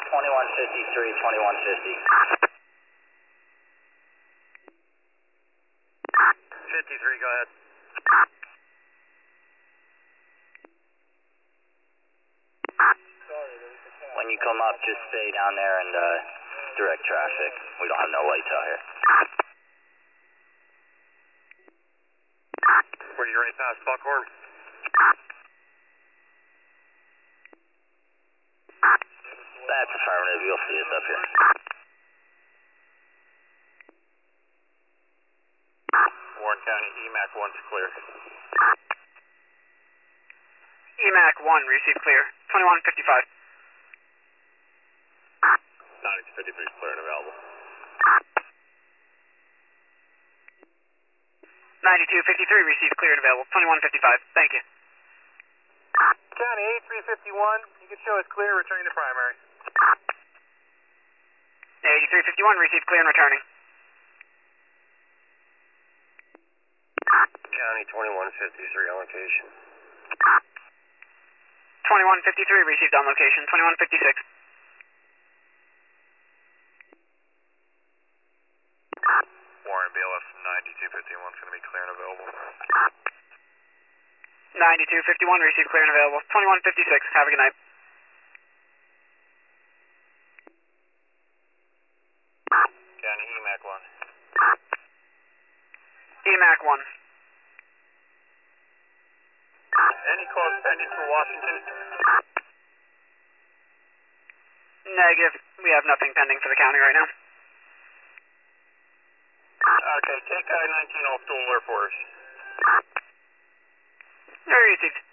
2153, 2150. 53, go ahead. When you come up, just stay down there and direct traffic. We don't have no lights out here. Were you right past Buckhorn? That's affirmative. You'll see us up here. Warren County, EMAC 1's clear. EMAC 1, receive clear. 2155. 9253 is clear and available. 9253, receive clear and available. 2155, thank you. County 8351, you can show us clear, returning to primary. 8351, receive clear and returning. County 2153 on location. 2153, received on location. 2156. Warren BLF 9251 is going to be clear and available. 9251, received clear and available. 2156, have a good night. County EMAC 1. EMAC 1. Any calls pending for Washington? Negative. We have nothing pending for the county right now. Okay, take I-19 off dual alert for us. Received.